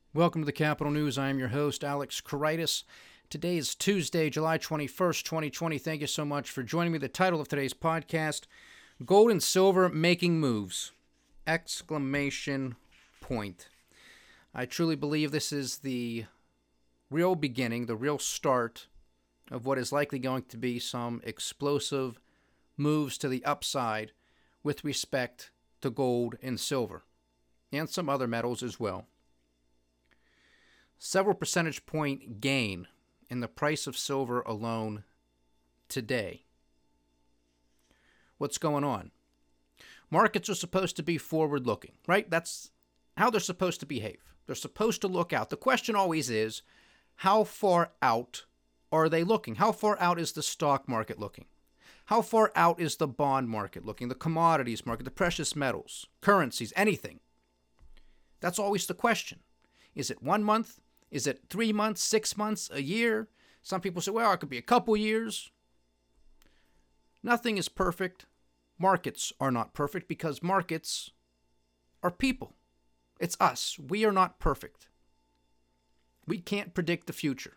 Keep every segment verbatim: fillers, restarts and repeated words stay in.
Welcome to the Capital News. I am your host, Alex Koritis. Today is Tuesday, July twenty-first, twenty twenty. Thank you so much for joining me. The title of today's podcast, Gold and Silver Making Moves! Exclamation point. I truly believe this is the real beginning, the real start of what is likely going to be some explosive moves to the upside with respect to gold and silver, and some other metals as well. Several percentage point gain in the price of silver alone today. What's going on? Markets are supposed to be forward-looking, right? That's how they're supposed to behave. They're supposed to look out. The question always is, how far out are they looking? How far out is the stock market looking? How far out is the bond market looking? The commodities market, the precious metals, currencies, anything? That's always the question. Is it one month? Is it three months, six months, a year? Some people say, well, it could be a couple years. Nothing is perfect. Markets are not perfect because markets are people. It's us. We are not perfect. We can't predict the future,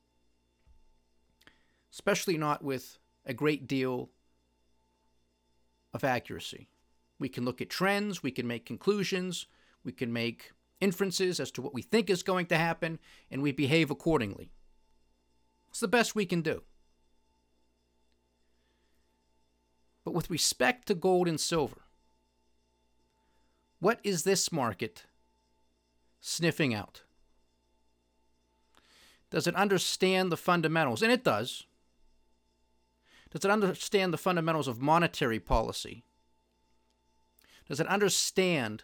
especially not with a great deal of accuracy. We can look at trends. We can make conclusions. We can make inferences as to what we think is going to happen, and we behave accordingly. It's the best we can do. But with respect to gold and silver, what is this market sniffing out? Does it understand the fundamentals? And it does. Does it understand the fundamentals of monetary policy? Does it understand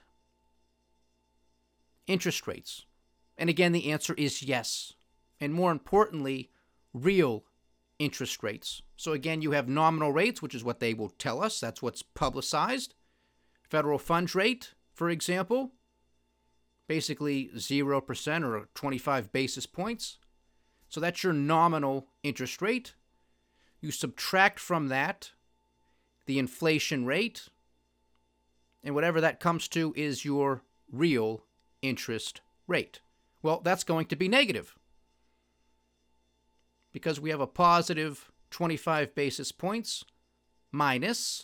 interest rates? And again, the answer is yes. And more importantly, real interest rates. So again, you have nominal rates, which is what they will tell us. That's what's publicized. Federal funds rate, for example, basically zero percent or twenty-five basis points. So that's your nominal interest rate. You subtract from that the inflation rate, and whatever that comes to is your real interest rate. Well, that's going to be negative because we have a positive twenty-five basis points minus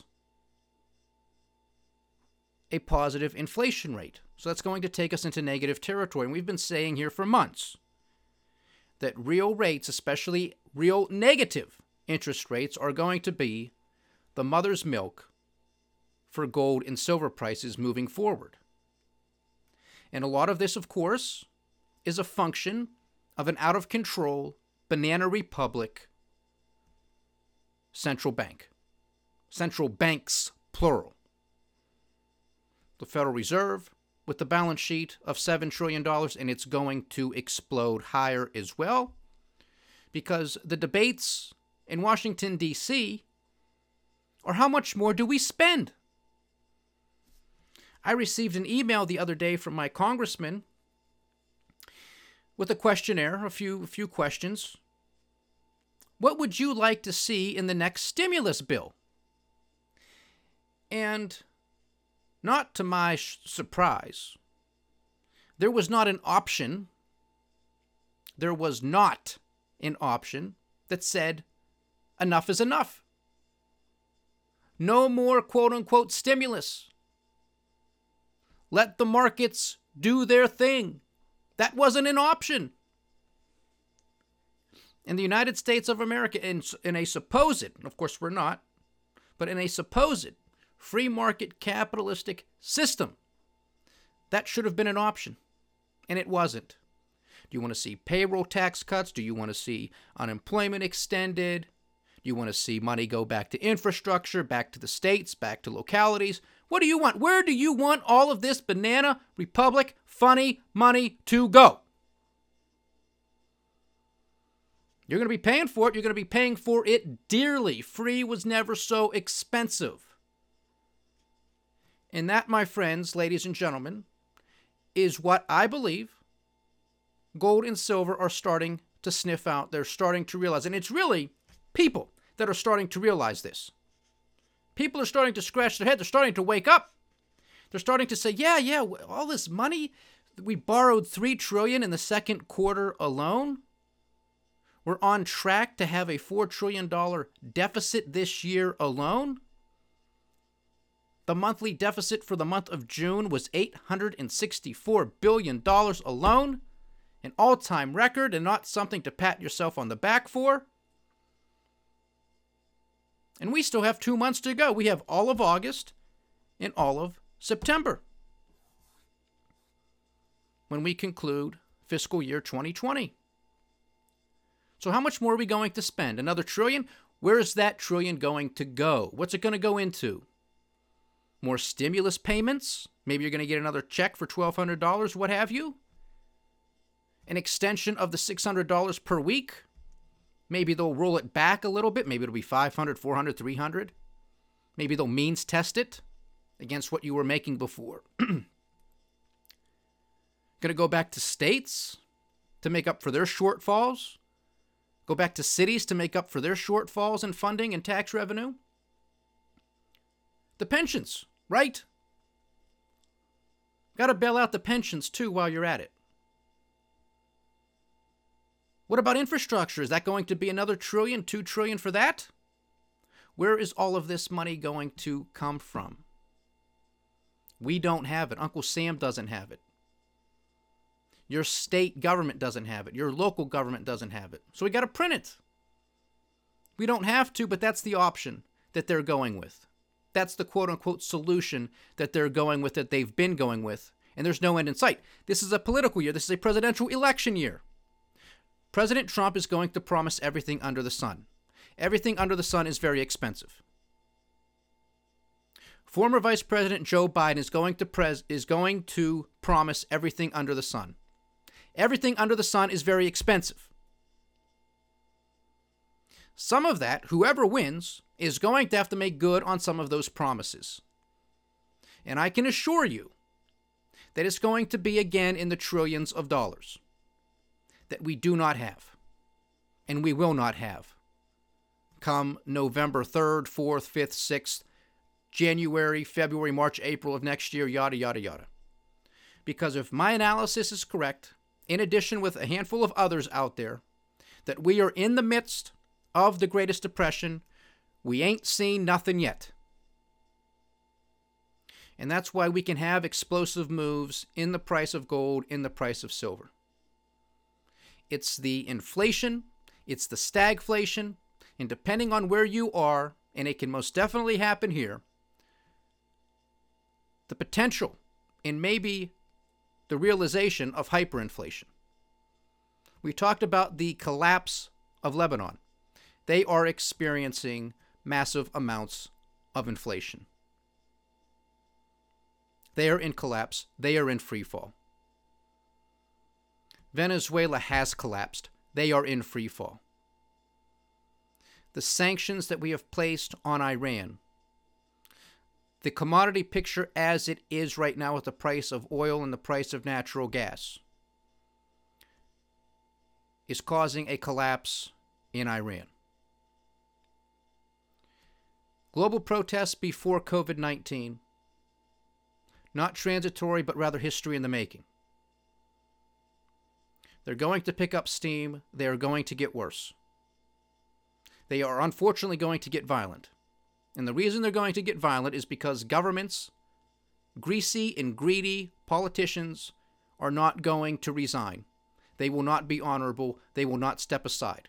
a positive inflation rate. So that's going to take us into negative territory. And we've been saying here for months that real rates, especially real negative interest rates, are going to be the mother's milk for gold and silver prices moving forward. And a lot of this, of course, is a function of an out-of-control banana republic central bank. Central banks, plural. The Federal Reserve with the balance sheet of seven trillion dollars, and it's going to explode higher as well because the debates in Washington, D C are how much more do we spend? I received an email the other day from my congressman with a questionnaire, a few, a few questions. What would you like to see in the next stimulus bill? And not to my sh- surprise, there was not an option, there was not an option that said enough is enough. No more quote-unquote stimulus. Let the markets do their thing. That wasn't an option. In the United States of America, in, in a supposed, of course we're not, but in a supposed free market capitalistic system, that should have been an option, and it wasn't. Do you want to see payroll tax cuts? Do you want to see unemployment extended? Do you want to see money go back to infrastructure, back to the states, back to localities? What do you want? Where do you want all of this banana republic funny money to go? You're going to be paying for it. You're going to be paying for it dearly. Free was never so expensive. And that, my friends, ladies and gentlemen, is what I believe gold and silver are starting to sniff out. They're starting to realize. And it's really people that are starting to realize this. People are starting to scratch their head. They're starting to wake up. They're starting to say, yeah, yeah, all this money, We borrowed three trillion dollars in the second quarter alone. We're on track to have a four trillion dollars deficit this year alone. The monthly deficit for the month of June was eight hundred sixty-four billion dollars alone, an all-time record and not something to pat yourself on the back for. And we still have two months to go. We have all of August and all of September when we conclude fiscal year twenty twenty. So how much more are we going to spend? Another trillion? Where is that trillion going to go? What's it going to go into? More stimulus payments? Maybe you're going to get another check for twelve hundred dollars, what have you? An extension of the six hundred dollars per week? Maybe they'll roll it back a little bit. Maybe it'll be five hundred dollars, four hundred dollars, three hundred dollars. Maybe they'll means test it against what you were making before. Going to go back to states to make up for their shortfalls? Go back to cities to make up for their shortfalls in funding and tax revenue? The pensions, right? Got to bail out the pensions too while you're at it. What about infrastructure? Is that going to be another trillion, two trillion for that? Where is all of this money going to come from? We don't have it. Uncle Sam doesn't have it. Your state government doesn't have it. Your local government doesn't have it. So we got to print it. We don't have to, but that's the option that they're going with. That's the quote-unquote solution that they're going with, that they've been going with, and there's no end in sight. This is a political year. This is a presidential election year. President Trump is going to promise everything under the sun. Everything under the sun is very expensive. Former Vice President Joe Biden is going to pres- is going to promise everything under the sun. Everything under the sun is very expensive. Some of that, whoever wins, is going to have to make good on some of those promises. And I can assure you that it's going to be again in the trillions of dollars that we do not have, and we will not have, come November third, fourth, fifth, sixth, January, February, March, April of next year, yada, yada, yada. Because if my analysis is correct, in addition with a handful of others out there, that we are in the midst of the greatest depression, we ain't seen nothing yet. And that's why we can have explosive moves in the price of gold, in the price of silver. It's the inflation, it's the stagflation, and depending on where you are, and it can most definitely happen here, the potential and maybe the realization of hyperinflation. We talked about the collapse of Lebanon. They are experiencing massive amounts of inflation. They are in collapse. They are in free fall. Venezuela has collapsed. They are in free fall. The sanctions that we have placed on Iran, the commodity picture as it is right now with the price of oil and the price of natural gas, is causing a collapse in Iran. Global protests before covid nineteen, not transitory, but rather history in the making. They're going to pick up steam. They are going to get worse. They are unfortunately going to get violent. And the reason they're going to get violent is because governments, greasy and greedy politicians, are not going to resign. They will not be honorable. They will not step aside.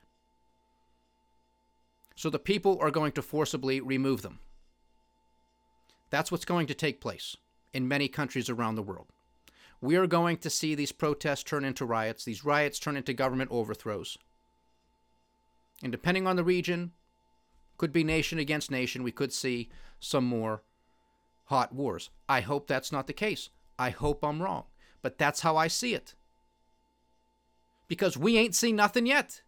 So the people are going to forcibly remove them. That's what's going to take place in many countries around the world. We are going to see these protests turn into riots, these riots turn into government overthrows. And depending on the region, could be nation against nation, we could see some more hot wars. I hope that's not the case. I hope I'm wrong. But that's how I see it. Because we ain't seen nothing yet.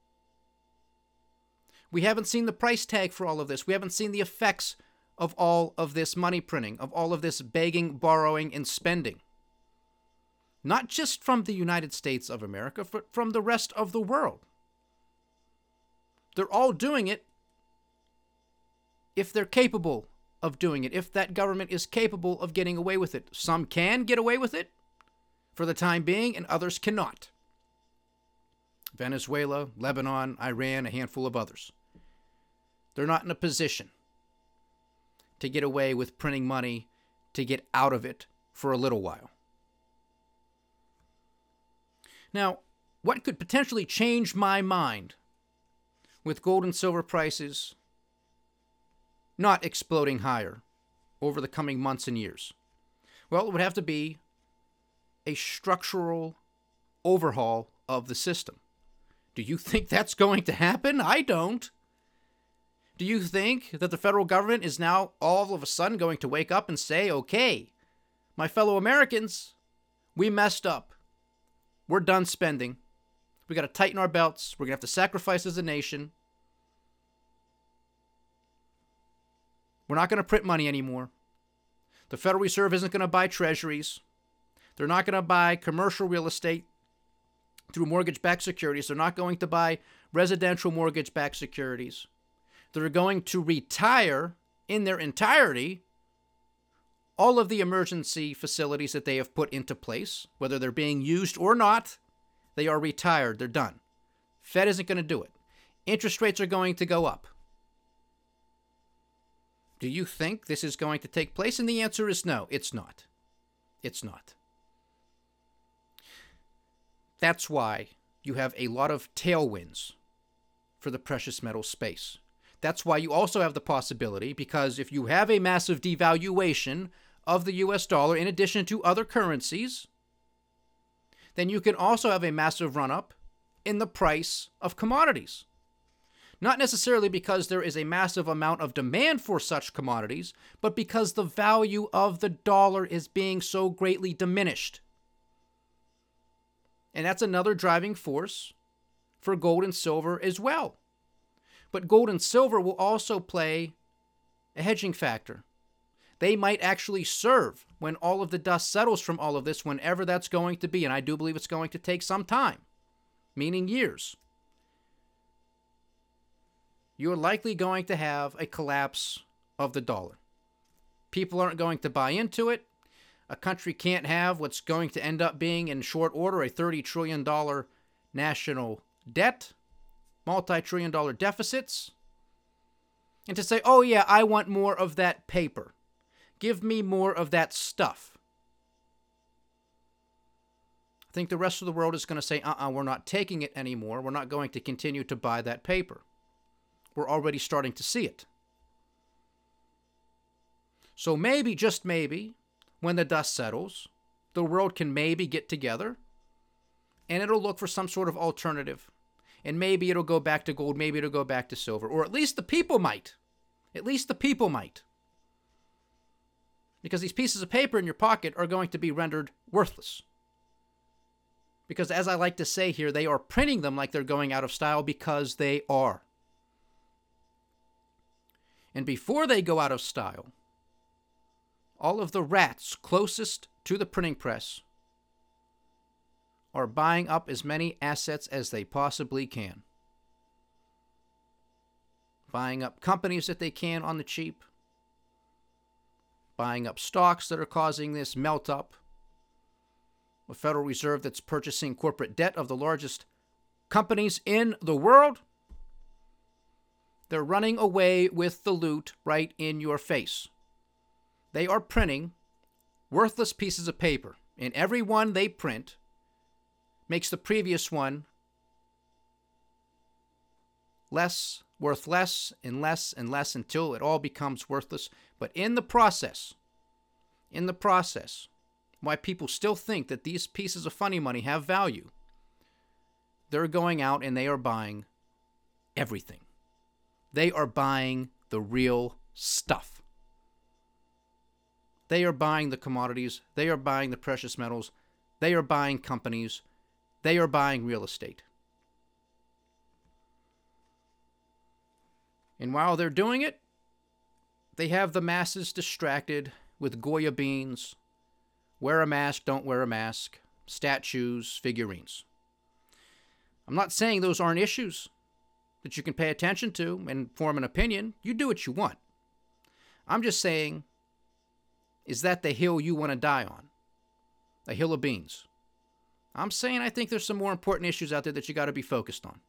We haven't seen the price tag for all of this. We haven't seen the effects of all of this money printing, of all of this begging, borrowing, and spending. Not just from the United States of America, but from the rest of the world. They're all doing it if they're capable of doing it, if that government is capable of getting away with it. Some can get away with it. for the time being, and others cannot. Venezuela, Lebanon, Iran, a handful of others. They're not in a position to get away with printing money to get out of it for a little while. Now, what could potentially change my mind with gold and silver prices not exploding higher over the coming months and years? Well, it would have to be a structural overhaul of the system. Do you think that's going to happen? I don't. Do you think that the federal government is now all of a sudden going to wake up and say, okay, my fellow Americans, we messed up. We're done spending. We got to tighten our belts. We're going to have to sacrifice as a nation. We're not going to print money anymore. The Federal Reserve isn't going to buy treasuries. They're not going to buy commercial real estate through mortgage-backed securities. They're not going to buy residential mortgage-backed securities. They're going to retire in their entirety all of the emergency facilities that they have put into place, whether they're being used or not. They are retired. They're done. Fed isn't going to do it. Interest rates are going to go up. Do you think this is going to take place? And the answer is no, it's not. It's not. That's why you have a lot of tailwinds for the precious metal space. That's why you also have the possibility, because if you have a massive devaluation of the U S dollar in addition to other currencies, then you can also have a massive run-up in the price of commodities. Not necessarily because there is a massive amount of demand for such commodities, but because the value of the dollar is being so greatly diminished. And that's another driving force for gold and silver as well. But gold and silver will also play a hedging factor. They might actually serve when all of the dust settles from all of this, whenever that's going to be. And I do believe it's going to take some time, meaning years. You're likely going to have a collapse of the dollar. People aren't going to buy into it. A country can't have what's going to end up being, in short order, a thirty trillion dollars national debt, multi-trillion dollar deficits, and to say, oh yeah, I want more of that paper. Give me more of that stuff. I think the rest of the world is going to say, uh-uh, we're not taking it anymore. We're not going to continue to buy that paper. We're already starting to see it. So maybe, just maybe, when the dust settles, the world can maybe get together and it'll look for some sort of alternative. And maybe it'll go back to gold, maybe it'll go back to silver, or at least the people might. At least the people might. Because these pieces of paper in your pocket are going to be rendered worthless. Because as I like to say here, they are printing them like they're going out of style, because they are. And before they go out of style, all of the rats closest to the printing press are buying up as many assets as they possibly can. Buying up companies that they can on the cheap. Buying up stocks that are causing this melt up. A Federal Reserve that's purchasing corporate debt of the largest companies in the world. They're running away with the loot right in your face. They are printing worthless pieces of paper, and every one they print makes the previous one less, worth less and less and less until it all becomes worthless. But in the process, in the process, why people still think that these pieces of funny money have value, they're going out and they are buying everything. They are buying the real stuff. They are buying the commodities. They are buying the precious metals. They are buying companies. They are buying real estate. And while they're doing it, they have the masses distracted with Goya beans, wear a mask, don't wear a mask, statues, figurines. I'm not saying those aren't issues that you can pay attention to and form an opinion. You do what you want. I'm just saying, is that the hill you want to die on? A hill of beans. I'm saying I think there's some more important issues out there that you got to be focused on.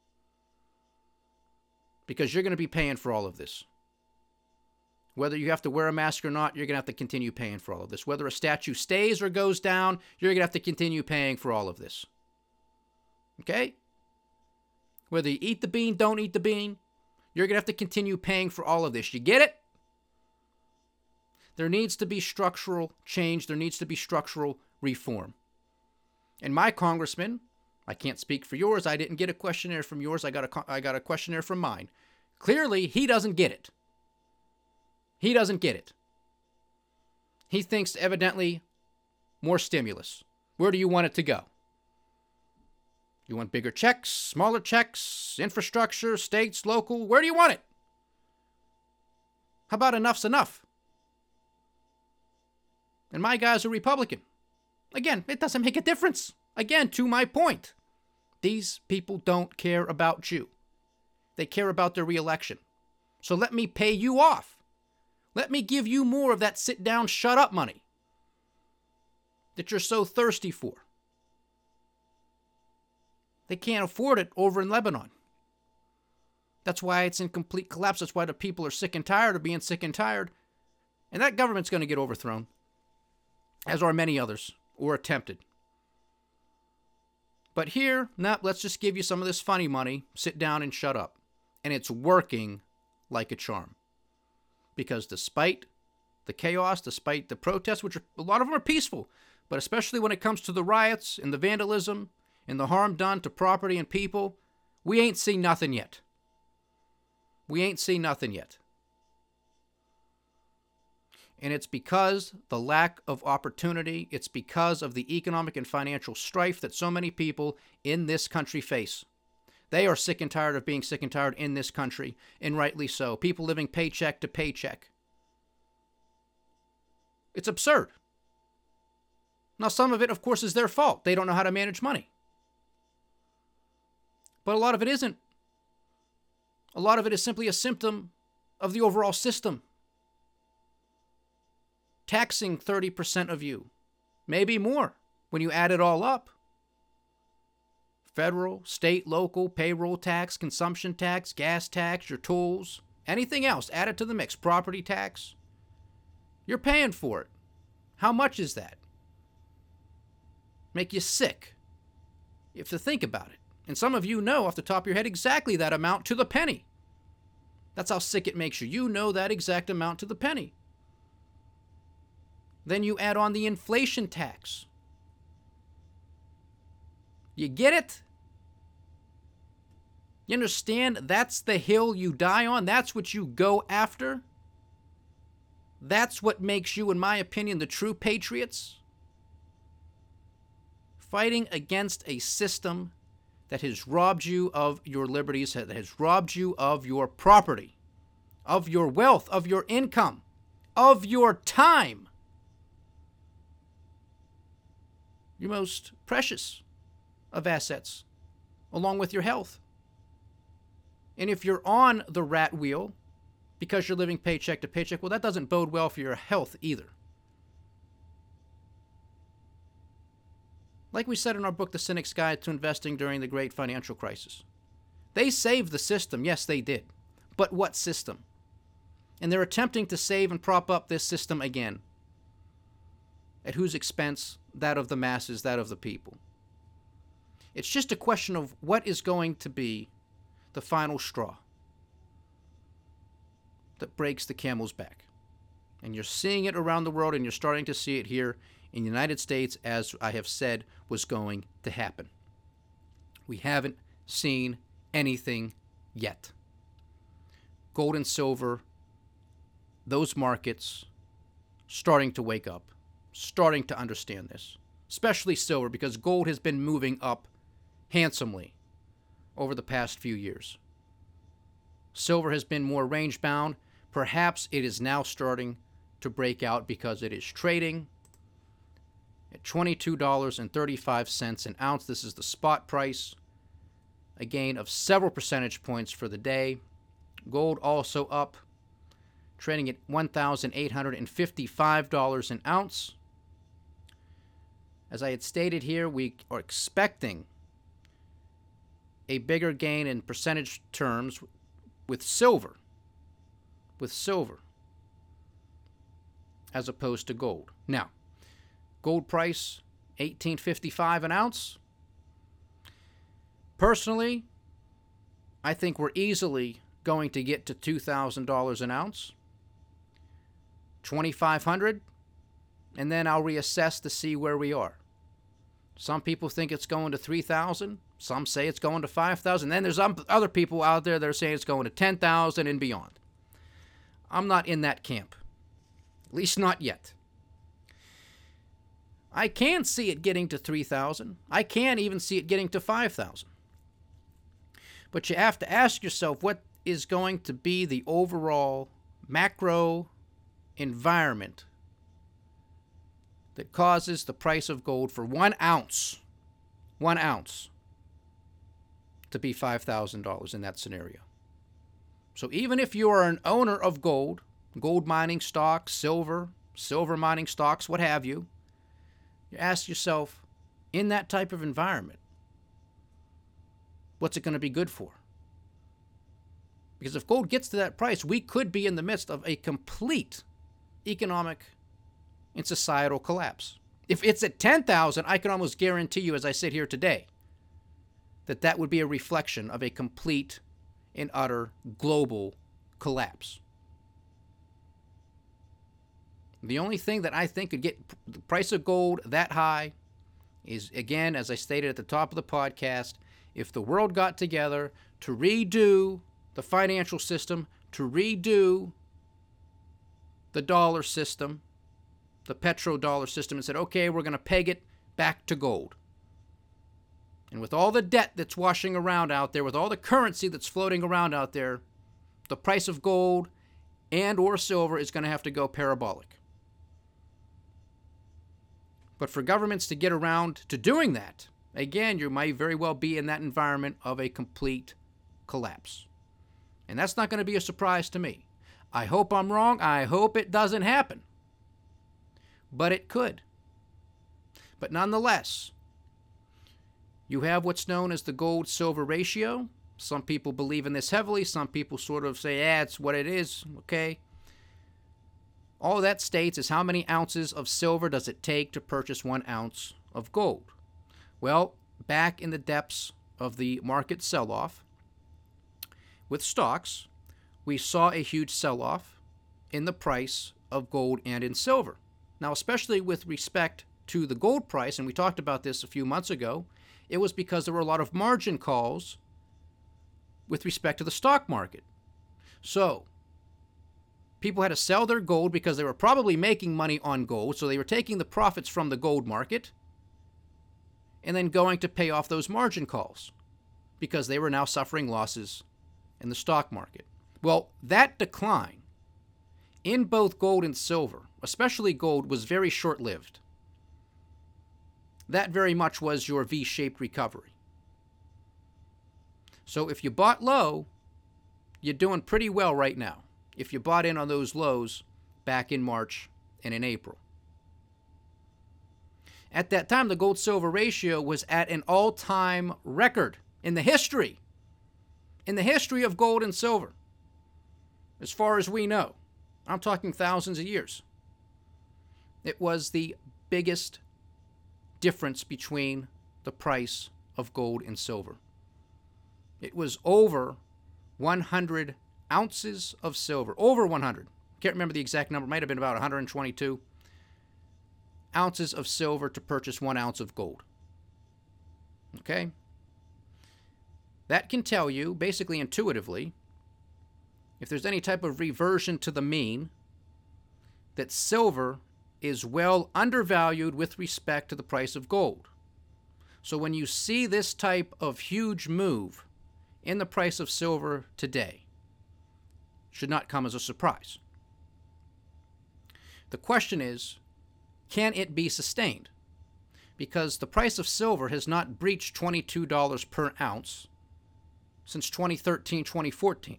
Because you're going to be paying for all of this. Whether you have to wear a mask or not, you're going to have to continue paying for all of this. Whether a statue stays or goes down, you're going to have to continue paying for all of this. Okay? Whether you eat the bean, don't eat the bean, you're going to have to continue paying for all of this. You get it? There needs to be structural change. There needs to be structural reform. And my congressman, I can't speak for yours. I didn't get a questionnaire from yours. I got a, I got a questionnaire from mine. Clearly, he doesn't get it. He doesn't get it. He thinks evidently more stimulus. Where do you want it to go? You want bigger checks, smaller checks, infrastructure, states, local? Where do you want it? How about enough's enough? And my guy's a Republican. Again, it doesn't make a difference. Again, to my point, these people don't care about you. They care about their reelection. So let me pay you off. Let me give you more of that sit down, shut up money that you're so thirsty for. They can't afford it over in Lebanon. That's why it's in complete collapse. That's why the people are sick and tired of being sick and tired. And that government's going to get overthrown, as are many others, or attempted. But here, nah, let's just give you some of this funny money, sit down and shut up. And it's working like a charm. Because despite the chaos, despite the protests, which are, a lot of them are peaceful, but especially when it comes to the riots and the vandalism and the harm done to property and people, we ain't seen nothing yet. We ain't seen nothing yet. And it's because the lack of opportunity, it's because of the economic and financial strife that so many people in this country face. They are sick and tired of being sick and tired in this country, and rightly so. People living paycheck to paycheck. It's absurd. Now, some of it, of course, is their fault. They don't know how to manage money. But a lot of it isn't. A lot of it is simply a symptom of the overall system. Taxing thirty percent of you, maybe more, when you add it all up. Federal, state, local, payroll tax, consumption tax, gas tax, your tools, anything else, add it to the mix, property tax. You're paying for it. How much is that? Make you sick. You have to think about it. And some of you know off the top of your head exactly that amount to the penny. That's how sick it makes you. You know that exact amount to the penny. Then you add on the inflation tax. You get it? You understand that's the hill you die on? That's what you go after? That's what makes you, in my opinion, the true patriots? Fighting against a system that has robbed you of your liberties, that has robbed you of your property, of your wealth, of your income, of your time. Your most precious of assets, along with your health. And if you're on the rat wheel because you're living paycheck to paycheck, well, that doesn't bode well for your health either. Like we said in our book, The Cynic's Guide to Investing During the Great Financial Crisis. They saved the system. Yes, they did. But what system? And they're attempting to save and prop up this system again. At whose expense? That of the masses, that of the people. It's just a question of what is going to be the final straw that breaks the camel's back. And you're seeing it around the world, and you're starting to see it here in the United States, as I have said was going to happen. We haven't seen anything yet. Gold and silver, those markets starting to wake up, starting to understand this, especially silver, because gold has been moving up handsomely over the past few years. Silver has been more range-bound. Perhaps it is now starting to break out because it is trading at twenty-two dollars and thirty-five cents an ounce. This is the spot price, a gain of several percentage points for the day. Gold also up, trading at one thousand eight hundred fifty-five dollars an ounce. As I had stated here, we are expecting a bigger gain in percentage terms with silver, with silver, as opposed to gold. Now, gold price, eighteen fifty-five an ounce. Personally, I think we're easily going to get to two thousand dollars an ounce, twenty-five hundred dollars, and then I'll reassess to see where we are. Some people think it's going to three thousand dollars. Some say it's going to five thousand dollars. Then there's other people out there that are saying it's going to ten thousand dollars and beyond. I'm not in that camp, at least not yet. I can see it getting to three thousand dollars. I can even see it getting to five thousand dollars. But you have to ask yourself, what is going to be the overall macro environment that causes the price of gold for one ounce, one ounce, to be five thousand dollars in that scenario? So even if you are an owner of gold, gold mining stocks, silver, silver mining stocks, what have you, you ask yourself, in that type of environment, what's it going to be good for? Because if gold gets to that price, we could be in the midst of a complete economic and societal collapse. If it's at ten thousand, I can almost guarantee you, as I sit here today, that that would be a reflection of a complete and utter global collapse. The only thing that I think could get the price of gold that high is, again, as I stated at the top of the podcast, if the world got together to redo the financial system, to redo the dollar system, the petrodollar system, and said, okay, we're going to peg it back to gold. And with all the debt that's washing around out there, with all the currency that's floating around out there, the price of gold and or silver is going to have to go parabolic. But for governments to get around to doing that, again, you might very well be in that environment of a complete collapse. And that's not going to be a surprise to me. I hope I'm wrong. I hope it doesn't happen. But it could. But nonetheless, you have what's known as the gold-silver ratio. Some people believe in this heavily. Some people sort of say, yeah, it's what it is, okay? All that states is how many ounces of silver does it take to purchase one ounce of gold. Well, back in the depths of the market sell-off with stocks, we saw a huge sell-off in the price of gold and in silver. Now, especially with respect to the gold price, and we talked about this a few months ago, it was because there were a lot of margin calls with respect to the stock market. So, people had to sell their gold because they were probably making money on gold, so they were taking the profits from the gold market and then going to pay off those margin calls because they were now suffering losses in the stock market. Well, that decline in both gold and silver, especially gold, was very short-lived. That very much was your V-shaped recovery. So if you bought low, you're doing pretty well right now. If you bought in on those lows back in March and in April. At that time, the gold-silver ratio was at an all-time record in the history, in the history of gold and silver, as far as we know. I'm talking thousands of years. It was the biggest difference between the price of gold and silver. It was over one hundred ounces of silver, over one hundred. Can't remember the exact number. It might have been about one hundred twenty-two ounces of silver to purchase one ounce of gold. Okay? That can tell you, basically intuitively, if there's any type of reversion to the mean, that silver is well undervalued with respect to the price of gold. So when you see this type of huge move in the price of silver today, it should not come as a surprise. The question is, can it be sustained? Because the price of silver has not breached twenty-two dollars per ounce since twenty thirteen, twenty fourteen.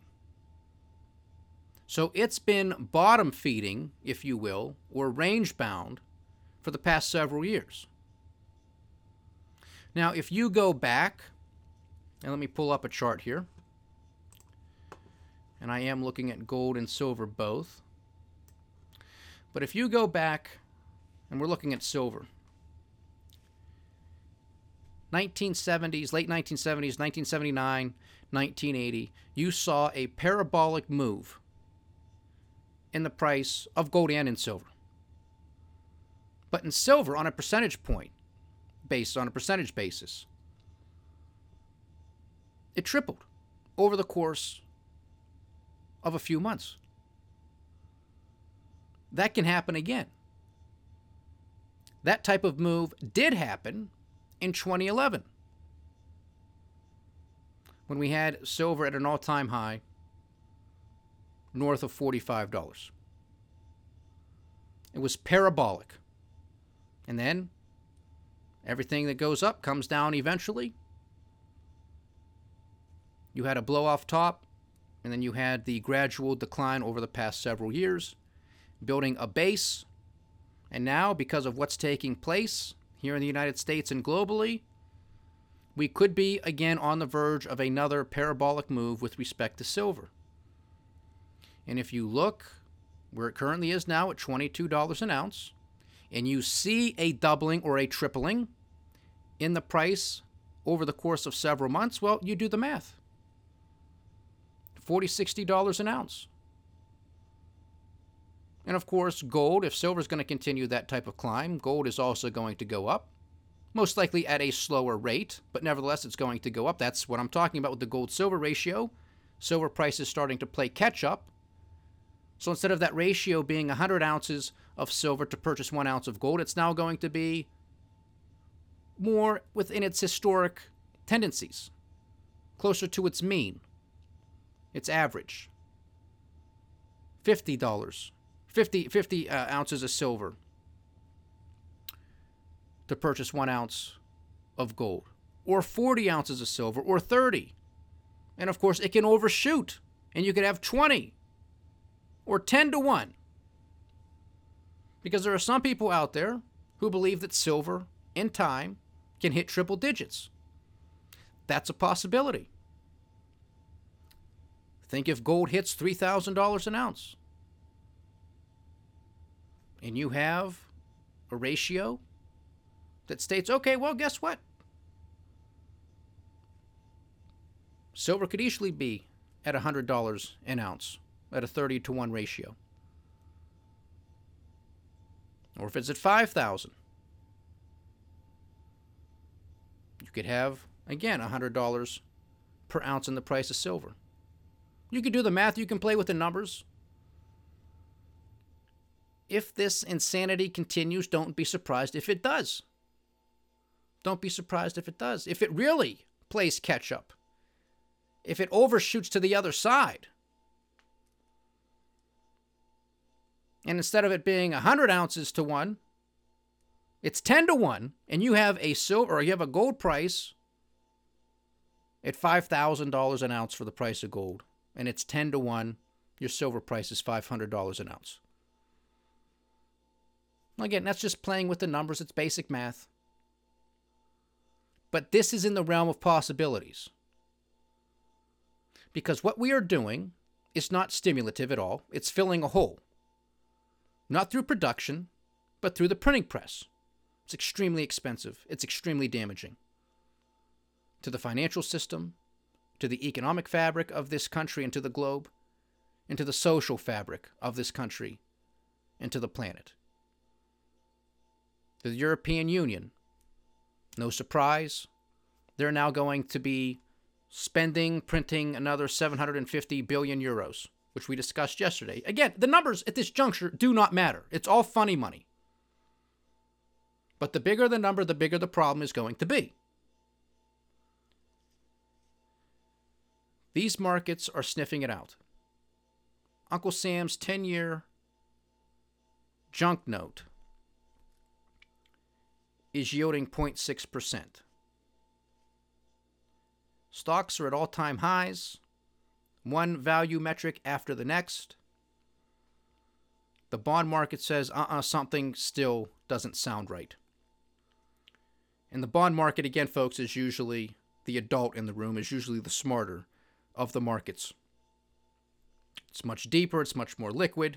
So it's been bottom feeding, if you will, or range bound for the past several years. Now, if you go back, and let me pull up a chart here, and I am looking at gold and silver both. But if you go back, and we're looking at silver, nineteen seventies, late nineteen seventies, nineteen seventy-nine, nineteen eighty, you saw a parabolic move in the price of gold and in silver. But in silver, on a percentage point, based on a percentage basis, it tripled over the course of a few months. That can happen again. That type of move did happen in twenty eleven, when we had silver at an all-time high north of forty-five dollars. It was parabolic. And then everything that goes up comes down eventually. You had a blow off top, and then you had the gradual decline over the past several years, building a base. And now, because of what's taking place here in the United States and globally, we could be again on the verge of another parabolic move with respect to silver. And if you look where it currently is now at twenty-two dollars an ounce, and you see a doubling or a tripling in the price over the course of several months, well, you do the math. forty dollars, sixty dollars an ounce. And of course, gold, if silver is going to continue that type of climb, gold is also going to go up, most likely at a slower rate, but nevertheless, it's going to go up. That's what I'm talking about with the gold-silver ratio. Silver price is starting to play catch-up. So instead of that ratio being one hundred ounces of silver to purchase one ounce of gold, it's now going to be more within its historic tendencies, closer to its mean, its average. fifty dollars, fifty, fifty uh, ounces of silver to purchase one ounce of gold, or forty ounces of silver, or thirty. And of course, it can overshoot, and you could have twenty or ten to one. Because there are some people out there who believe that silver, in time, can hit triple digits. That's a possibility. Think if gold hits three thousand dollars an ounce, and you have a ratio that states, okay, well, guess what? Silver could easily be at one hundred dollars an ounce at a thirty to one ratio. Or if it's at five thousand dollars, you could have, again, one hundred dollars per ounce in the price of silver. You can do the math. You can play with the numbers. If this insanity continues, don't be surprised if it does. Don't be surprised if it does. If it really plays catch up. If it overshoots to the other side. And instead of it being one hundred ounces to one, it's ten to one, and you have a silver, or you have a gold price at five thousand dollars an ounce for the price of gold, and it's ten to one, your silver price is five hundred dollars an ounce. Again, that's just playing with the numbers. It's basic math. But this is in the realm of possibilities. Because what we are doing is not stimulative at all. It's filling a hole. Not through production, but through the printing press. It's extremely expensive. It's extremely damaging to the financial system, to the economic fabric of this country and to the globe, and to the social fabric of this country and to the planet. The European Union, no surprise, they're now going to be spending, printing another seven hundred fifty billion euros, which we discussed yesterday. Again, the numbers at this juncture do not matter. It's all funny money. But the bigger the number, the bigger the problem is going to be. These markets are sniffing it out. Uncle Sam's ten-year junk note is yielding zero point six percent. Stocks are at all-time highs, one value metric after the next. The bond market says, uh-uh, something still doesn't sound right. And the bond market, again, folks, is usually the adult in the room, is usually the smarter of the markets. It's much deeper. It's much more liquid.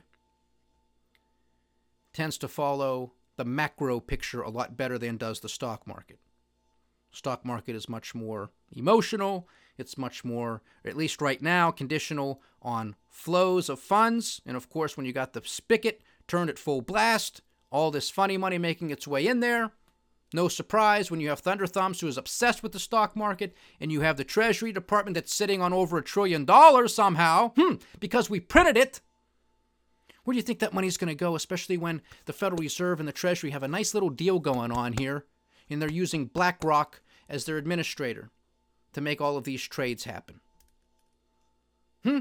Tends to follow the macro picture a lot better than does the stock market. Stock market is much more emotional. It's much more, at least right now, conditional on flows of funds. And of course, when you got the spigot turned at full blast, all this funny money making its way in there. No surprise when you have Thunder Thumbs, who is obsessed with the stock market, and you have the Treasury Department that's sitting on over a trillion dollars somehow, hmm, because we printed it. Where do you think that money's going to go, especially when the Federal Reserve and the Treasury have a nice little deal going on here, and they're using BlackRock as their administrator to make all of these trades happen? Hmm?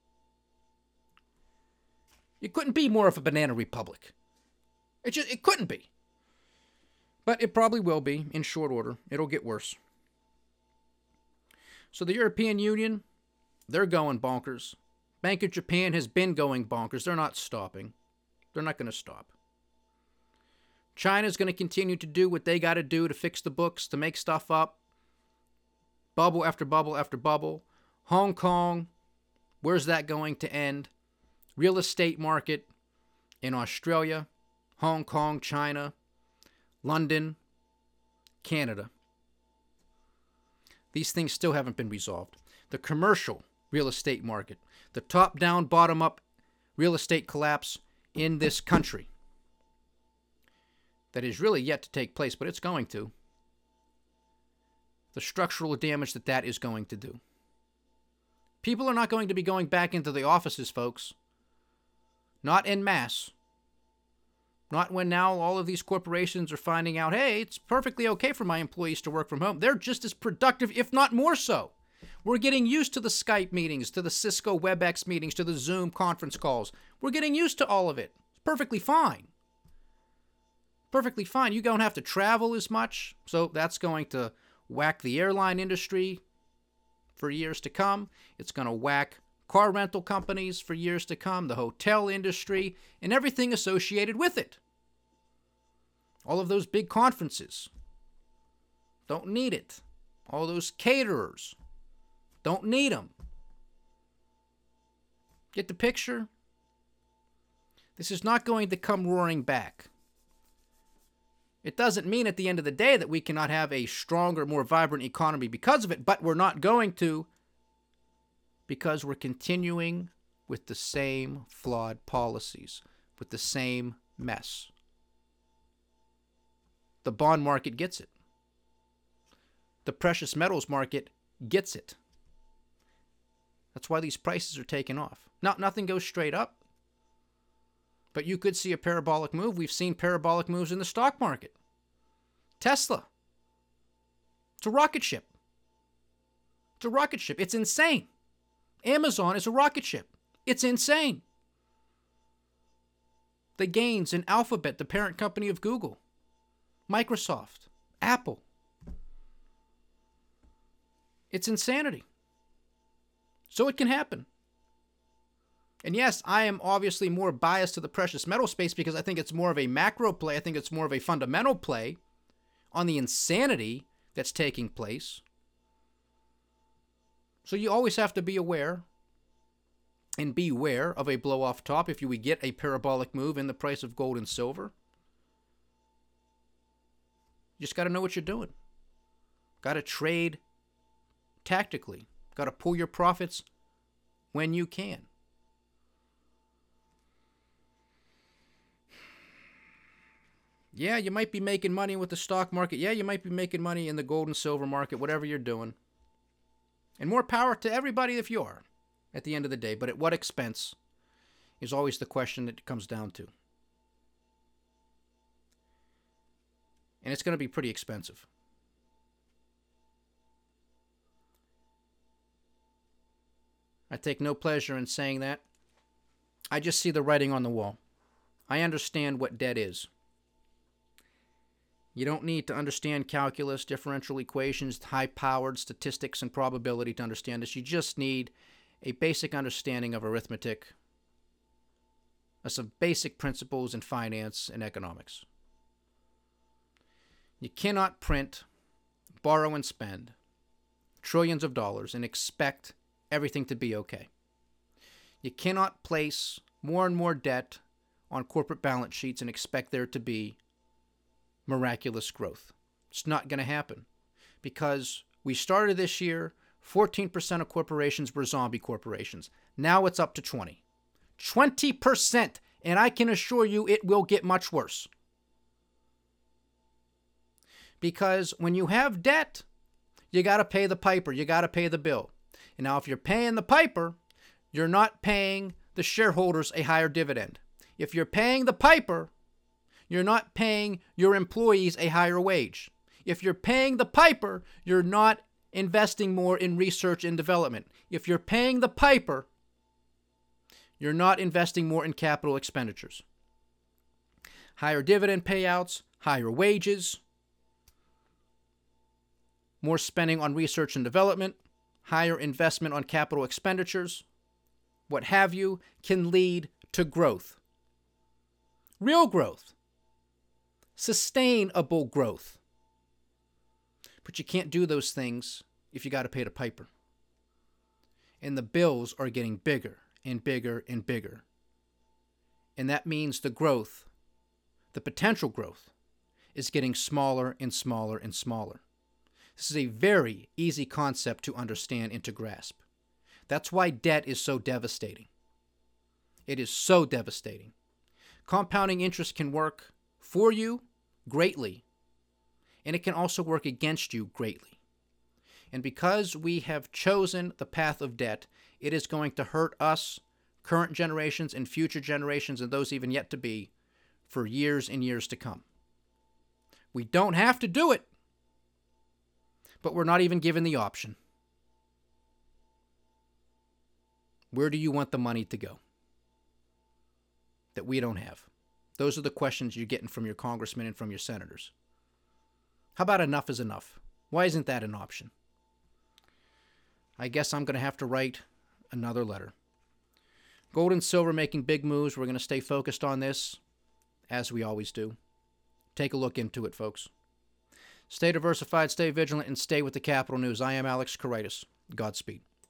It couldn't be more of a banana republic. It just, it couldn't be. But it probably will be in short order. It'll get worse. So the European Union, they're going bonkers. Bank of Japan has been going bonkers. They're not stopping. They're not going to stop. China's going to continue to do what they got to do to fix the books, to make stuff up. Bubble after bubble after bubble. Hong Kong, where's that going to end? Real estate market in Australia, Hong Kong, China, London, Canada. These things still haven't been resolved. The commercial real estate market, the top-down, bottom-up real estate collapse in this country that is really yet to take place, but it's going to. The structural damage that that is going to do. People are not going to be going back into the offices, folks. Not en masse. Not when now all of these corporations are finding out, hey, it's perfectly okay for my employees to work from home. They're just as productive, if not more so. We're getting used to the Skype meetings, to the Cisco WebEx meetings, to the Zoom conference calls. We're getting used to all of it. It's perfectly fine. Perfectly fine. You don't have to travel as much, so that's going to whack the airline industry for years to come. It's going to whack car rental companies for years to come, the hotel industry, and everything associated with it. All of those big conferences. Don't need it. All those caterers. Don't need them. Get the picture? This is not going to come roaring back. It doesn't mean at the end of the day that we cannot have a stronger, more vibrant economy because of it, but we're not going to because we're continuing with the same flawed policies, with the same mess. The bond market gets it. The precious metals market gets it. That's why these prices are taking off. Now, nothing goes straight up, but you could see a parabolic move. We've seen parabolic moves in the stock market. Tesla. It's a rocket ship. It's a rocket ship. It's insane. Amazon is a rocket ship. It's insane. The gains in Alphabet, the parent company of Google, Microsoft, Apple. It's insanity. So it can happen. And yes, I am obviously more biased to the precious metal space because I think it's more of a macro play. I think it's more of a fundamental play on the insanity that's taking place. So you always have to be aware and beware of a blow-off top if you would get a parabolic move in the price of gold and silver. You just got to know what you're doing. Got to trade tactically. Got to pull your profits when you can. Yeah, you might be making money with the stock market. Yeah, you might be making money in the gold and silver market, whatever you're doing. And more power to everybody if you are, at the end of the day. But at what expense is always the question that it comes down to. And it's going to be pretty expensive. I take no pleasure in saying that. I just see the writing on the wall. I understand what debt is. You don't need to understand calculus, differential equations, high-powered statistics, and probability to understand this. You just need a basic understanding of arithmetic, of some basic principles in finance and economics. You cannot print, borrow, and spend trillions of dollars and expect everything to be okay. You cannot place more and more debt on corporate balance sheets and expect there to be miraculous growth. It's not going to happen because we started this year, fourteen percent of corporations were zombie corporations. Now it's up to twenty. twenty percent, and I can assure you it will get much worse. Because when you have debt, you got to pay the piper, you got to pay the bill. And now if you're paying the piper, you're not paying the shareholders a higher dividend. If you're paying the piper, you're not paying your employees a higher wage. If you're paying the piper, you're not investing more in research and development. If you're paying the piper, you're not investing more in capital expenditures. Higher dividend payouts, higher wages, more spending on research and development, higher investment on capital expenditures, what have you, can lead to growth. Real growth. Sustainable growth. But you can't do those things if you got to pay the piper. And the bills are getting bigger and bigger and bigger. And that means the growth, the potential growth, is getting smaller and smaller and smaller. This is a very easy concept to understand and to grasp. That's why debt is so devastating. It is so devastating. Compounding interest can work for you greatly, and it can also work against you greatly. And because we have chosen the path of debt, it is going to hurt us, current generations and future generations, and those even yet to be, for years and years to come. We don't have to do it, but we're not even given the option. Where do you want the money to go that we don't have? Those are the questions you're getting from your congressmen and from your senators. How about enough is enough? Why isn't that an option? I guess I'm going to have to write another letter. Gold and silver making big moves. We're going to stay focused on this, as we always do. Take a look into it, folks. Stay diversified, stay vigilant, and stay with the Capital News. I am Alex Corritis. Godspeed.